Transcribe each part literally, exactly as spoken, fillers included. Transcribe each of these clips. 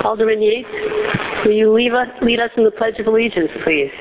Alderman Yates, will you leave us, lead us in the Pledge of Allegiance, please?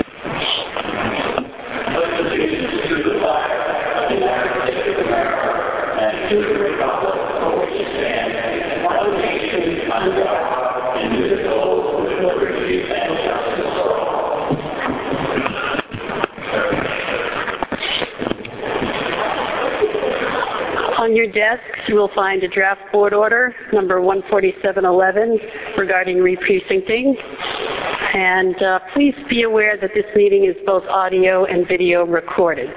On your desks, you will find a draft board order, number one forty-seven eleven, regarding re-precincting. And uh, please be aware that this meeting is both audio and video recorded.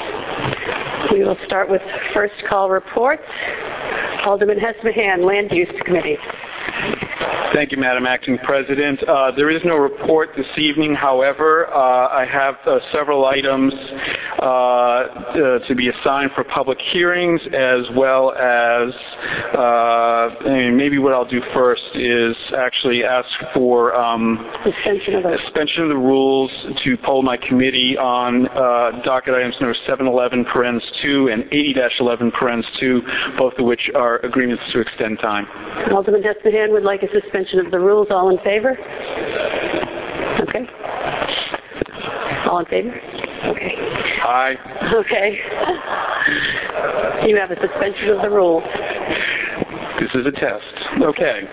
We will start with first call reports. Alderman Hesmahan, Land Use Committee. Thank you, Madam Acting President. Uh, there is no report this evening. However, uh, I have uh, several items uh, uh, to be assigned for public hearings, as well as uh, I mean, maybe what I'll do first is actually ask for um, suspension, of the suspension of the rules to poll my committee on uh, docket items number seven eleven parens two and eighty dash eleven parens two, both of which are agreements to extend time. Alderman Hesmahan would like a suspension of the rules. All in favor? Okay. All in favor? Okay. Aye. Okay. You have a suspension of the rules. This is a test. Okay.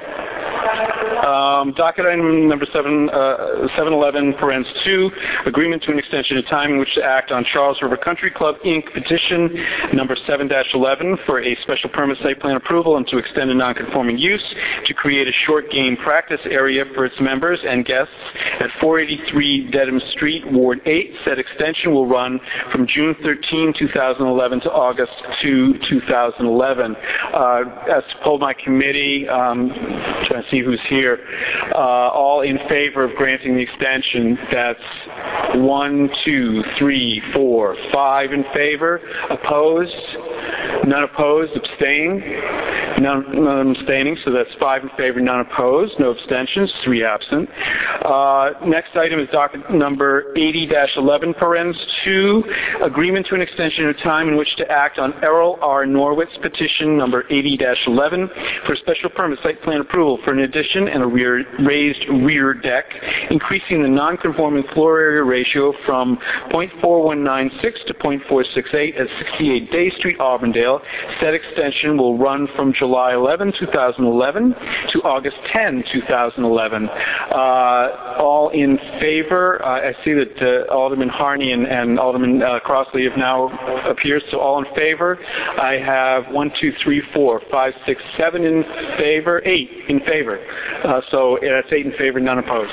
Um, docket item number seven, uh, seven eleven, parens two, agreement to an extension of time in which to act on Charles River Country Club, Incorporated petition number seven dash eleven for a special permit site plan approval and to extend a non-conforming use to create a short game practice area for its members and guests at four eighty-three Dedham Street, Ward eight. Said extension will run from June thirteenth, two thousand eleven to August second, two thousand eleven. Uh, as told my committee, um, trying to see who's here, uh, all in favor of granting the extension. That's one, two, three, four, five in favor. Opposed? None opposed. Abstain? None, none abstaining. So that's five in favor, none opposed. No abstentions. Three absent. Uh, next item is docket number eighty dash eleven, parens two, agreement to an extension of time in which to act on Errol R. Norwitz petition number eighty dash eleven for special permit site plan approval for an addition and a rear, raised rear deck, increasing the non-conforming floor area ratio from point four one nine six to point four six eight at sixty-eight Day Street, Auburndale. Said extension will run from July eleventh, two thousand eleven to August tenth, two thousand eleven. Uh, all in favor? Uh, I see that uh, Alderman Harney and, and Alderman uh, Crossley have now appeared, so all in favor. I have one, two, three, four, five, six, seven in favor, eight in favor. Uh, so that's eight in favor, none opposed.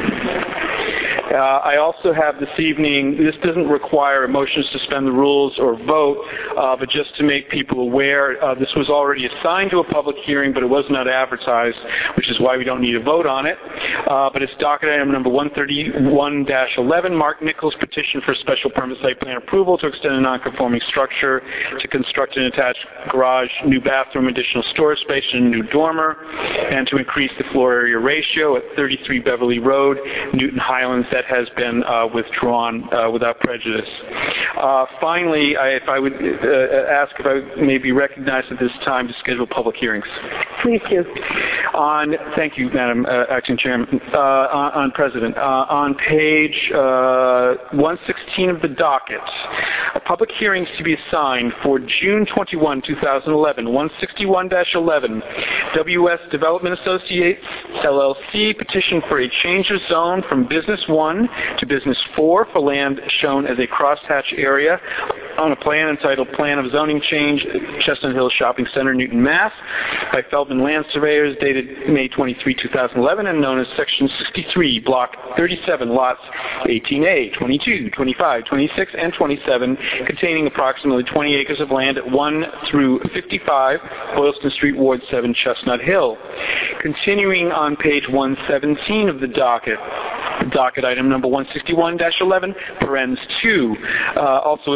Uh, I also have this evening, this doesn't require a motion to suspend the rules or vote, uh, but just to make people aware, uh, this was already assigned to a public hearing, but it was not advertised, which is why we don't need a vote on it. Uh, but it's docket item number one thirty-one dash eleven, Mark Nichols' petition for special permit site plan approval to extend a non-conforming structure to construct an attached garage, new bathroom, additional storage space, and a new dormer, and to increase the floor area ratio at thirty-three Beverly Road, Newton Highlands. That has been uh, withdrawn uh, without prejudice. Uh, finally, I, if I would uh, ask if I may be recognized at this time to schedule public hearings. Please do. On, thank you, Madam uh, Acting Chairman, uh, on, on President. Uh, on page uh, one sixteen of the docket, a public hearings to be assigned for June twenty-first, two thousand eleven, one sixty-one dash eleven, W S Development Associates, L L C, petition for a change of zone from Business one to Business four for land shown as a crosshatch area on a plan entitled Plan of Zoning Change, Chestnut Hill Shopping Center, Newton, Mass, by Feldman Land Surveyors, dated May twenty-third, two thousand eleven, and known as Section sixty-three, Block thirty-seven, Lots eighteen A, twenty-two, twenty-five, twenty-six, and twenty-seven, containing approximately twenty acres of land at one through fifty-five Boylston Street, Ward seven, Chestnut Hill. Continuing on page one seventeen of the docket, docket item number one sixty-one dash eleven, parens two, uh, also assigned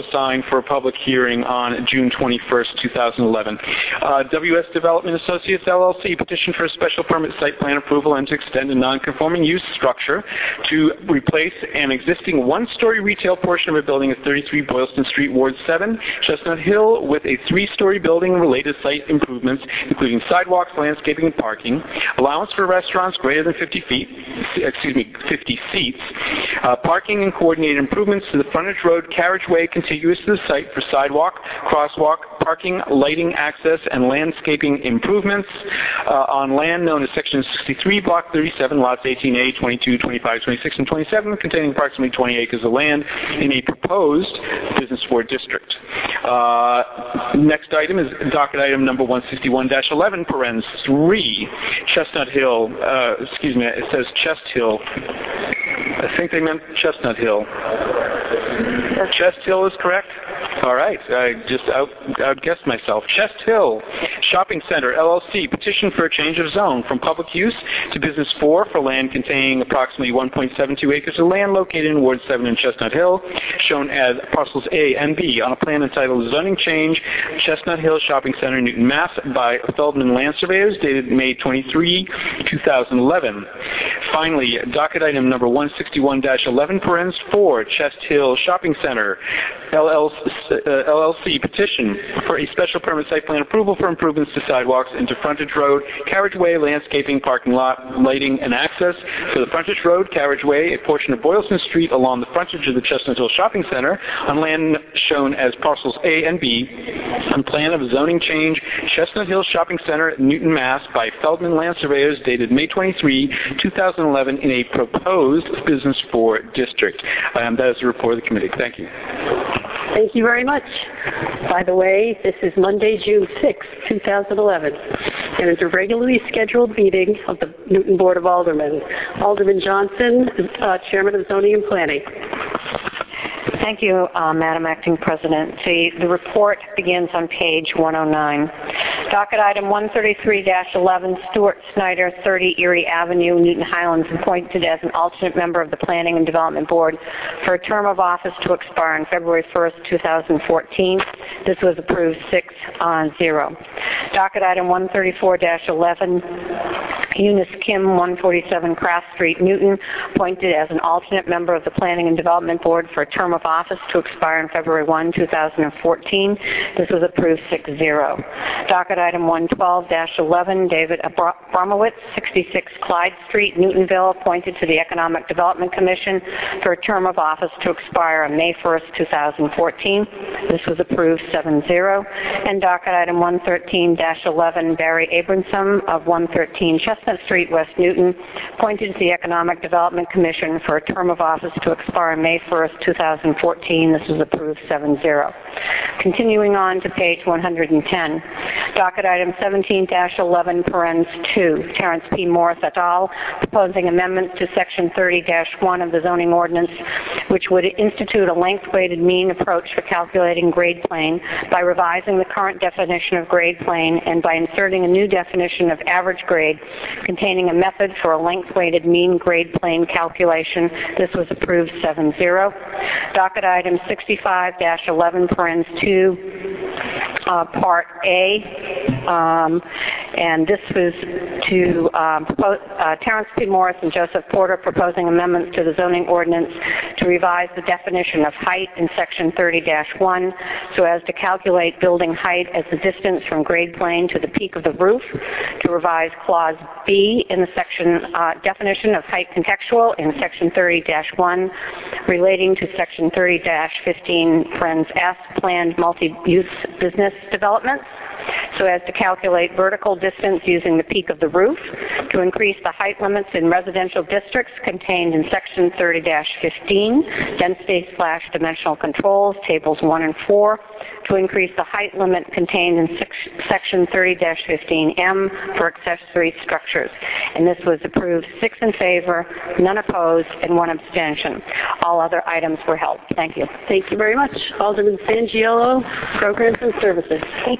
for a public hearing on June twenty-first, two thousand eleven. Uh, W S Development Associates, L L C, petition for a special permit site plan approval and to extend a non-conforming use structure to replace an existing one-story retail portion of a building at thirty-three Boylston Street, Ward seven, Chestnut Hill, with a three-story building related site improvements, including sidewalks, landscaping, and parking, allowance for restaurants greater than fifty feet, excuse me, fifty seats, uh, parking and coordinated improvements to the frontage road carriageway contiguous to the site for sidewalk, crosswalk, parking, lighting, access, and landscaping improvements uh, on land known as Section sixty-three, Block thirty-seven, lots eighteen A, twenty-two, twenty-five, twenty-six, and twenty-seven, containing approximately twenty acres of land in a proposed business ward district. Uh, next item is docket item number one sixty-one dash eleven, parens three, Chestnut Hill, uh, excuse me, it says Chest Hill. I think they meant Chestnut Hill. Chest Hill is correct? All right, I just out, outguessed myself. Chest Hill Shopping Center, L L C, petition for a change of zone from public use to business four for land containing approximately one point seven two acres of land located in Ward seven in Chestnut Hill, shown as parcels A and B on a plan entitled Zoning Change, Chestnut Hill Shopping Center, Newton, Mass, by Feldman Land Surveyors, dated May twenty-third, two thousand eleven. Finally, docket item number one sixty-one dash eleven, parens four, Chest Hill Shopping Center, L L C, petition for a special permit site plan approval for improvements to sidewalks into frontage road, carriageway, landscaping, parking lot, lighting, and access for the frontage road, carriageway, a portion of Boylston Street along the frontage of the Chestnut Hill Shopping Center on land shown as parcels A and B on plan of zoning change, Chestnut Hill Shopping Center, Newton, Mass, by Feldman Land Surveyors, dated May twenty-third, two thousand eleven, in a proposed business four district. Um, that is the report of the committee. Thank you. Thank you very much. By the way, this is Monday, June sixth, two thousand eleven, and it's a regularly scheduled meeting of the Newton Board of Aldermen. Alderman Johnson, uh, Chairman of Zoning and Planning. Thank you, uh, Madam Acting President. The, the report begins on page one oh nine. Docket item one thirty-three dash eleven, Stuart Snyder, thirty Erie Avenue, Newton Highlands, appointed as an alternate member of the Planning and Development Board for a term of office to expire on February first, two thousand fourteen. This was approved six on zero. Docket item one thirty-four dash eleven, Eunice Kim, one forty-seven Craft Street, Newton, appointed as an alternate member of the Planning and Development Board for a term of office to expire on February first, two thousand fourteen. This was approved six zero. Docket item one twelve dash eleven, David Abramowitz, sixty-six Clyde Street, Newtonville, appointed to the Economic Development Commission for a term of office to expire on May first, two thousand fourteen. This was approved seven zero. And docket item one thirteen dash eleven, Barry Abramson of one thirteen Chestnut Street, West Newton, appointed to the Economic Development Commission for a term of office to expire on May first, two thousand fourteen. This was approved seven zero. Continuing on to page one hundred ten, docket item seventeen dash eleven, parens two, Terrence P. Morris et al., proposing amendments to section thirty dash one of the zoning ordinance, which would institute a length-weighted mean approach for calculating grade plane by revising the current definition of grade plane and by inserting a new definition of average grade containing a method for a length-weighted mean grade plane calculation. This was approved seven zero. Docket item sixty-five dash eleven, parens two, uh, part A, um, and this was to um, propose, uh, Terrence P. Morris and Joseph Porter proposing amendments to the zoning ordinance to revise the definition of height in section thirty dash one so as to calculate building height as the distance from grade plane to the peak of the roof, to revise clause B in the section uh, definition of height contextual in section thirty dash one relating to section thirty dash fifteen, parens S, planned multi-use business developments, so as to calculate vertical distance using the peak of the roof, to increase the height limits in residential districts contained in section thirty dash fifteen, density slash dimensional controls, tables one and four, to increase the height limit contained in section thirty dash fifteen M for accessory structures. And this was approved six in favor, none opposed, and one abstention. All other items were held. Thank you. Thank you very much. Alderman Sangiolo, Programs and Services. Thank you, Madam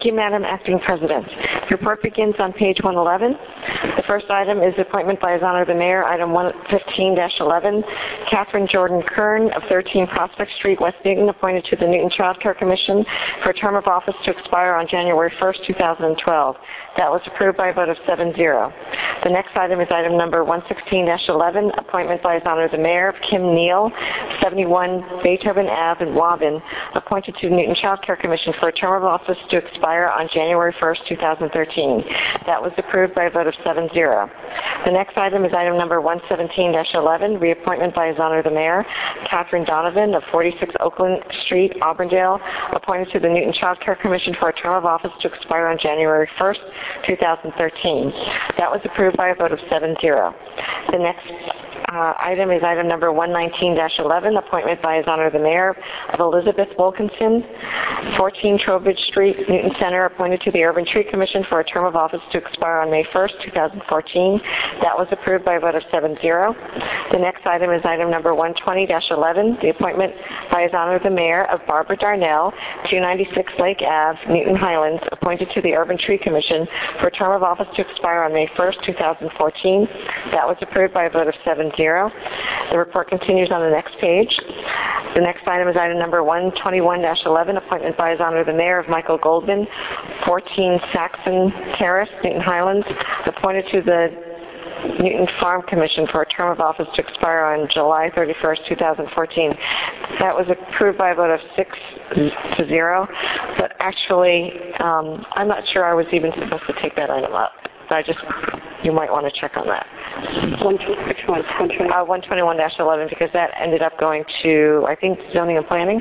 Acting President. The report begins on page one eleven. The first item is appointment by His Honor the Mayor, item one fifteen dash eleven. Catherine Jordan Kern of thirteen Prospect Street, West Newton, appointed to the Newton Child Care Commission for a term of office to expire on January first, two thousand twelve. That was approved by a vote of seven zero. The next item is item number one sixteen dash eleven, appointment by His Honor the Mayor, Kim Neal, seventy-one Beethoven Avenue in Waban, appointed to the Newton Child Care Commission for a term of office to expire on January first, two thousand thirteen. That was approved by a vote of seven zero. The next item is item number one seventeen dash eleven, reappointment by His Honor the Mayor, Catherine Donovan of forty-six Oakland Street, Auburndale, appointed to the Newton Child Care Commission for a term of office to expire on January first, two thousand thirteen. That was approved by a vote of seven zero. The next uh, item is item number one nineteen dash eleven, appointment by His Honor the Mayor of Elizabeth Wilkinson, fourteen Trowbridge Street, Newton Center, appointed to the Urban Tree Commission for a term of office to expire on May first, two thousand fourteen. That was approved by a vote of seven zero. The next item is item number one twenty dash eleven, the appointment by His Honor the Mayor of Barbara Darnell, two ninety-six Lake Avenue, Newton Highlands, appointed to the Urban Tree Commission for a term of office to expire on May first, two thousand fourteen. That was approved by a vote of seven zero. The report continues on the next page. The next item is item number one twenty-one dash eleven, appointment by His Honor the Mayor of Michael Goldman, fourteen Saxon Terrace, Newton Highlands, appointed to the Newton Farm Commission for a term of office to expire on July thirty-first, two thousand fourteen. That was approved by a vote of six to zero, but actually, um, I'm not sure I was even supposed to take that item up. So I just, you might want to check on that. One, which one? Uh, one twenty-one dash eleven, because that ended up going to, I think, zoning and planning?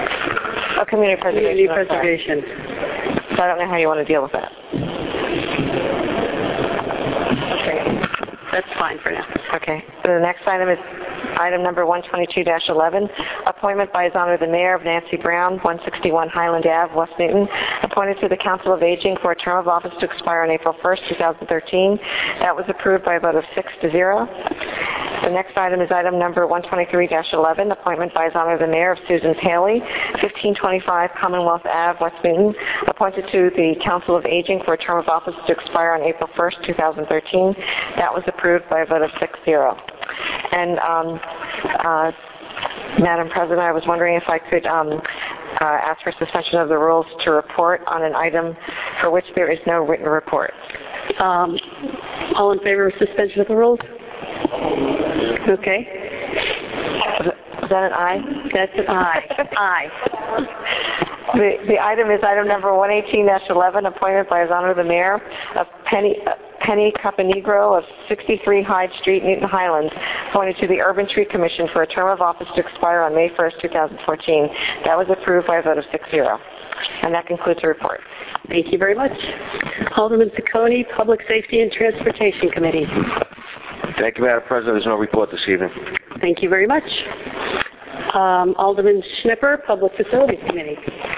Oh, community preservation. Community preservation. So I don't know how you want to deal with that. That's fine for now. Okay. The next item is item number one twenty-two dash eleven, appointment by His Honor the Mayor of Nancy Brown, one sixty-one Highland Avenue, West Newton, appointed to the Council of Aging for a term of office to expire on April first, two thousand thirteen. That was approved by a vote of six to zero. The next item is item number one twenty-three dash eleven, appointment by His Honor the Mayor of Susan Paley, fifteen twenty-five Commonwealth Avenue, West Newton, appointed to the Council of Aging for a term of office to expire on April first, two thousand thirteen. That was approved by a vote of six zero. And um, uh, Madam President, I was wondering if I could um, uh, ask for suspension of the rules to report on an item for which there is no written report. Um, all in favor of suspension of the rules? Okay. Is that an aye? That's an aye. Aye. The, the item is item number one eighteen dash eleven, appointment by His Honor the Mayor of Penny, uh, Penny Caponegro of sixty-three Hyde Street, Newton Highlands, appointed to the Urban Tree Commission for a term of office to expire on May first, two thousand fourteen. That was approved by a vote of six zero. And that concludes the report. Thank you very much. Alderman Ciccone, Public Safety and Transportation Committee. Thank you, Madam President. There's no report this evening. Thank you very much. Um, Alderman Schnipper, Public Facilities Committee.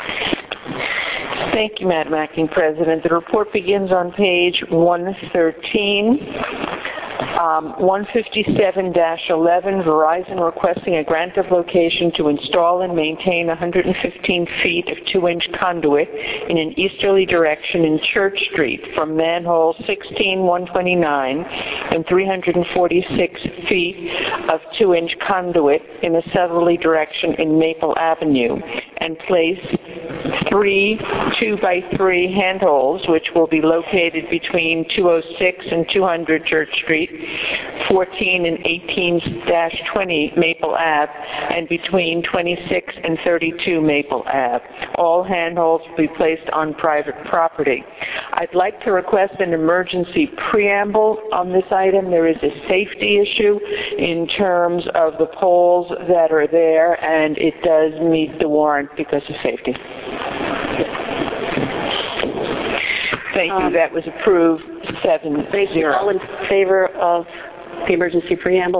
Thank you, Madam Acting President. The report begins on page one thirteen. Um, one fifty-seven dash eleven, Verizon requesting a grant of location to install and maintain one hundred fifteen feet of two-inch conduit in an easterly direction in Church Street from manhole sixteen one twenty-nine and three hundred forty-six feet of two-inch conduit in a southerly direction in Maple Avenue, and place three two by three handholds, which will be located between two oh six and two hundred Church Street, fourteen and eighteen dash twenty Maple Ave, and between twenty-six and thirty-two Maple Ave. All handholds will be placed on private property. I'd like to request an emergency preamble on this item. There is a safety issue in terms of the poles that are there, and it does meet the warrant because of safety. Thank you. Um, that was approved seven zero. All in favor of the emergency preamble?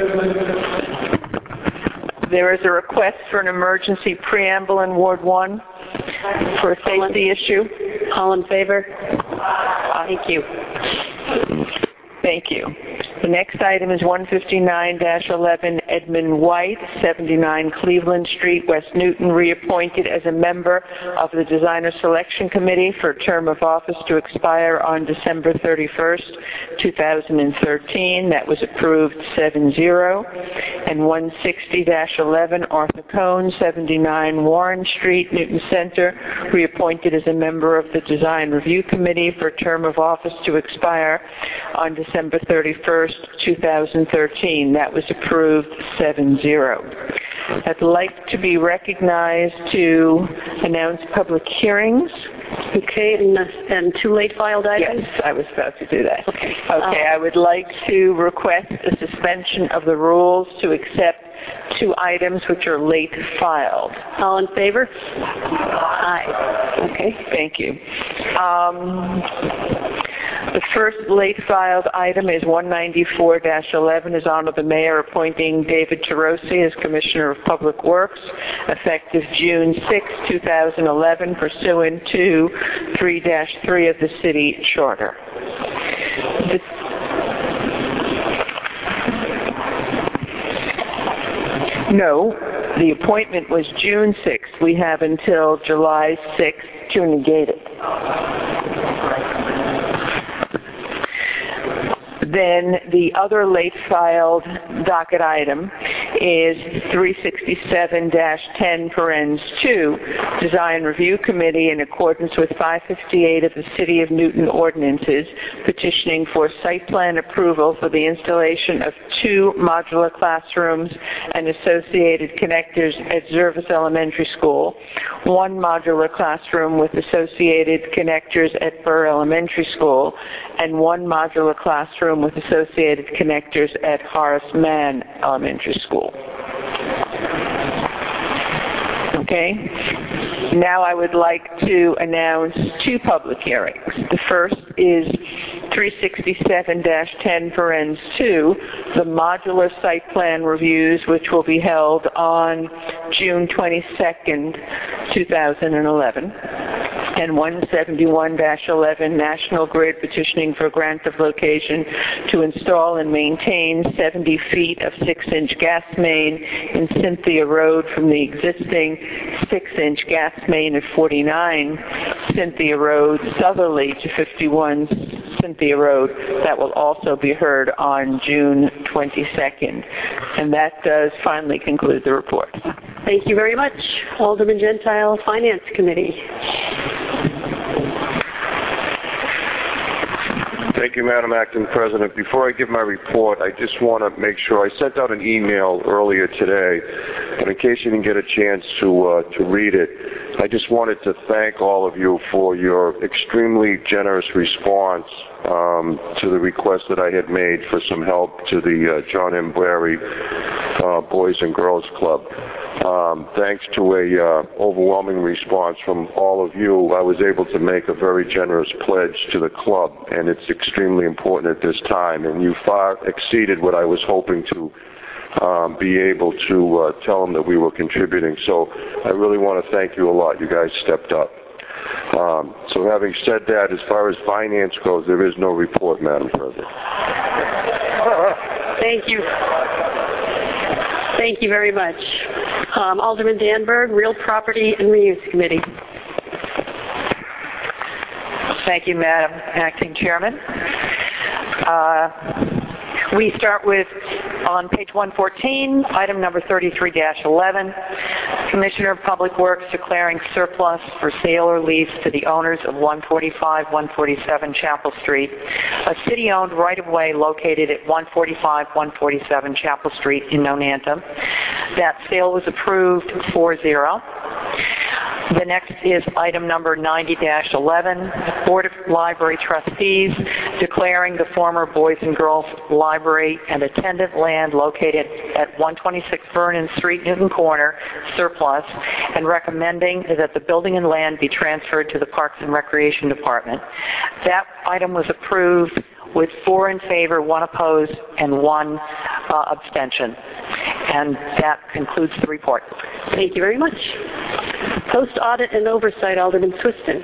There is a request for an emergency preamble in Ward one for a safety issue. All in favor? Thank you. Thank you. The next item is one fifty-nine dash eleven Edmund White, seventy-nine Cleveland Street, West Newton, reappointed as a member of the Designer Selection Committee for a term of office to expire on December thirty-first, two thousand thirteen. That was approved seven zero. And one sixty dash eleven Arthur Cohn, seventy-nine Warren Street, Newton Center, reappointed as a member of the Design Review Committee for a term of office to expire on December thirty-first, two thousand thirteen. That was approved seven zero. I'd like to be recognized to announce public hearings. Okay, and, and two late filed items? Yes, I was about to do that. Okay. Okay, Uh, I would like to request a suspension of the rules to accept two items which are late filed. All in favor? Aye. Okay, thank you. Um, the first late filed item is one ninety-four dash eleven, is Honor the Mayor appointing David Tarosi as Commissioner of Public Works effective June sixth, two thousand eleven, pursuant to three dash three of the City Charter. The No, the appointment was June sixth. We have until July sixth to negate it. Then the other late filed docket item is three sixty-seven dash ten parens two, Design Review Committee in accordance with five fifty-eight of the City of Newton ordinances, petitioning for site plan approval for the installation of two modular classrooms and associated connectors at Zervis Elementary School, one modular classroom with associated connectors at Burr Elementary School, and one modular classroom with associated connectors at Horace Mann Elementary School. Okay. Now I would like to announce two public hearings. The first is three sixty-seven dash ten parens two, the modular site plan reviews, which will be held on June twenty-second, two thousand eleven. And one seventy-one dash eleven, National Grid petitioning for grant of location to install and maintain seventy feet of six inch gas main in Cynthia Road from the existing six inch gas main at forty-nine Cynthia Road southerly to fifty-one Cynthia Road. That will also be heard on June twenty-second. And that does finally conclude the report. Thank you very much. Alderman Gentile, Finance Committee. Thank you, Madam Acting President. Before I give my report, I just want to make sure, I sent out an email earlier today, but in case you didn't get a chance to, uh, to read it, I just wanted to thank all of you for your extremely generous response um, to the request that I had made for some help to the uh, John M. Barry uh, Boys and Girls Club. Um, thanks to a uh, overwhelming response from all of you, I was able to make a very generous pledge to the club, and it's extremely important at this time, and you far exceeded what I was hoping to um, be able to uh, tell them that we were contributing. So I really want to thank you a lot. You guys stepped up. Um, so having said that, as far as finance goes, there is no report, Madam President. Thank you. Thank you very much. Um, Alderman Danberg, Real Property and Reuse Committee. Thank you, Madam Acting Chairman. Uh, we start with, on page one fourteen, item number thirty-three dash eleven, Commissioner of Public Works declaring surplus for sale or lease to the owners of one forty-five, one forty-seven Chapel Street, a city-owned right-of-way located at one forty-five, one forty-seven Chapel Street in Nonantum. That sale was approved four zero. The next is item number ninety dash eleven, Board of Library Trustees declaring the former Boys and Girls Library and attendant land located at one twenty-six Vernon Street, Newton Corner, surplus, and recommending that the building and land be transferred to the Parks and Recreation Department. That item was approved with four in favor, one opposed, and one uh, abstention. And that concludes the report. Thank you very much. Post Audit and Oversight, Alderman Swiston.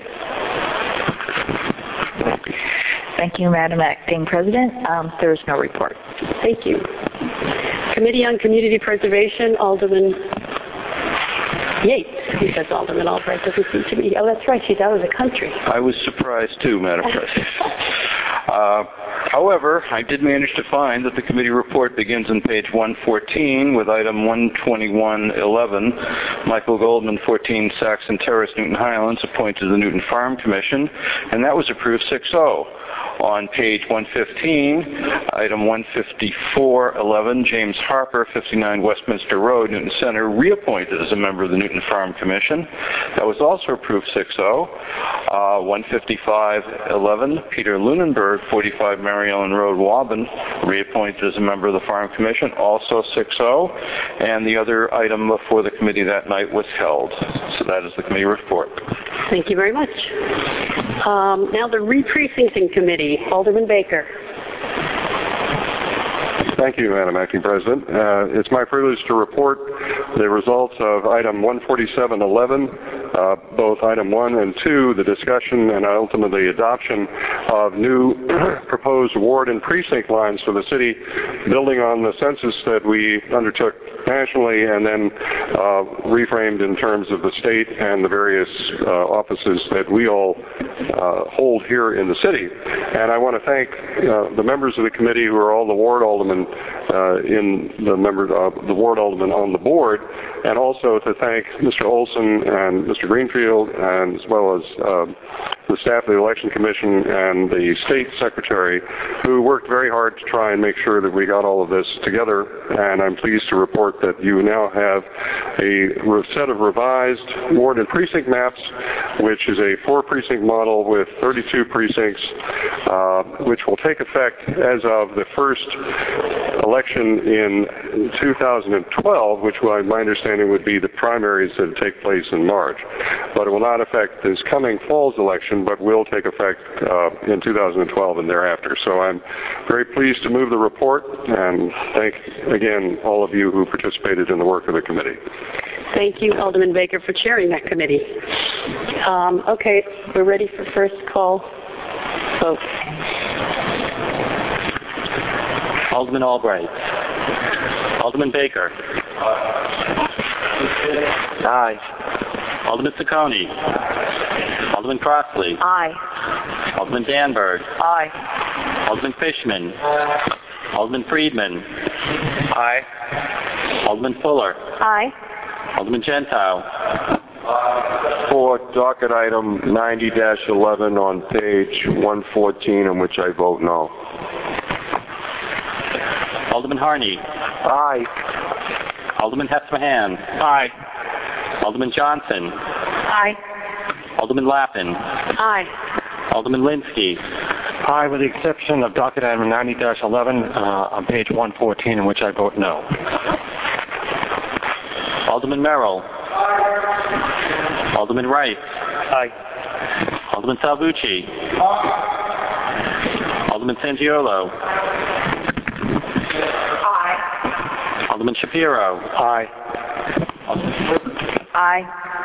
Thank you, Madam Acting President. Um, there is no report. Thank you. Committee on Community Preservation, Alderman Yates. He says Alderman Albright, doesn't seem to be. Oh, that's right, she's out of the country. I was surprised too, Madam President. uh, however, I did manage to find that the committee report begins on page one fourteen with item one twenty-one eleven. Michael Goldman, fourteen Saxon Terrace, Newton Highlands, appointed to the Newton Farm Commission, and that was approved six oh. On page one fifteen, item one fifty-four eleven, James Harper, fifty-nine Westminster Road, Newton Center, reappointed as a member of the Newton Farm Commission. That was also approved six oh. Uh, one fifty-five eleven, Peter Lunenberg, forty-five Mary Ellen Road, Waban, reappointed as a member of the Farm Commission, also six oh. And the other item before the committee that night was held. So that is the committee report. Thank you very much. Um, now the re-precincting committee, Alderman Baker. Thank you, Madam Acting President. Uh, it's my privilege to report the results of item one forty-seven eleven, uh, both item one and two, the discussion and ultimately adoption of new proposed ward and precinct lines for the city, building on the census that we undertook nationally and then uh, reframed in terms of the state and the various uh, offices that we all uh, hold here in the city. And I want to thank uh, the members of the committee who are all the ward aldermen uh, in the members of the ward aldermen on the board, and also to thank Mister Olson and Mister Greenfield, and as well as uh, the staff of the Election Commission and the State Secretary, who worked very hard to try and make sure that we got all of this together. And I'm pleased to report that you now have a set of revised ward and precinct maps, which is a four-precinct model with thirty-two precincts, uh, which will take effect as of the first election in two thousand twelve, which by my understanding would be the primaries that take place in March. But it will not affect this coming fall's election, but will take effect uh, in two thousand twelve and thereafter. So I'm very pleased to move the report and thank again all of you who participated in the work of the committee. Thank you, Alderman Baker, for chairing that committee. Um, okay, we're ready for first call vote. Alderman Albright. Alderman Baker. Aye. Alderman Ciccone. Alderman Crossley. Aye. Alderman Danberg. Aye. Alderman Fishman. Alderman Friedman. Aye. Alderman Fuller. Aye. Alderman Gentile. For docket item ninety dash eleven on page one fourteen, on which I vote no. Alderman Harney. Aye. Alderman Hesmahan. Aye. Alderman Johnson. Aye. Alderman Lappin. Aye. Alderman Linsky. Aye, with the exception of docket item ninety dash eleven uh, on page one fourteen, in which I vote no. Alderman Merrill. Alderman Rice. Aye. Alderman Salvucci. Alderman Sangiolo. Aye. Alderman Shapiro. Aye. Aye.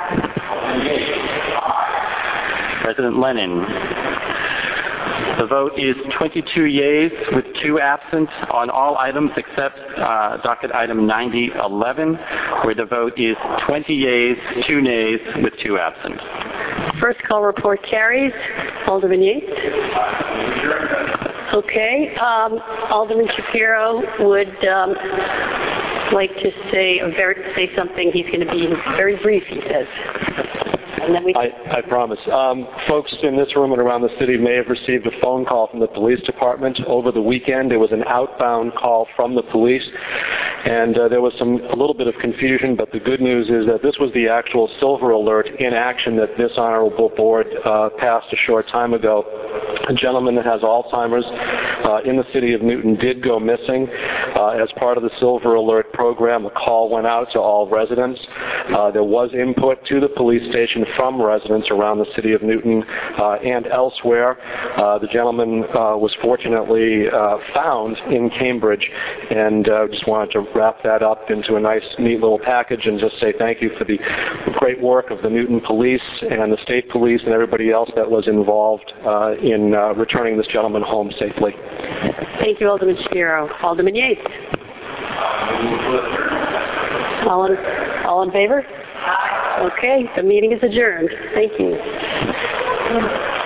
President Lennon. The vote is twenty-two yeas with two absent on all items except uh, docket item ninety eleven, where the vote is twenty yeas, two nays with two absent. First call report carries. Alderman Yates. Okay. Um, Alderman Shapiro would um, like to say a very, say something. He's going to be very brief, he says. And then we I, I promise. Um, folks in this room and around the city may have received a phone call from the police department over the weekend. It was an outbound call from the police, and uh, there was some a little bit of confusion, but the good news is that this was the actual Silver Alert in action that this honorable board uh, passed a short time ago. A gentleman that has Alzheimer's uh, in the city of Newton did go missing. Uh, as part of the Silver Alert program, a call went out to all residents. Uh, there was input to the police station from residents around the city of Newton uh, and elsewhere. Uh, the gentleman uh, was fortunately uh, found in Cambridge, and uh, just wanted to wrap that up into a nice, neat little package and just say thank you for the great work of the Newton Police and the State Police and everybody else that was involved uh, in uh, returning this gentleman home safely. Thank you, Alderman Shapiro. Alderman Yates. All in, all in favor? Okay, the meeting is adjourned. Thank you.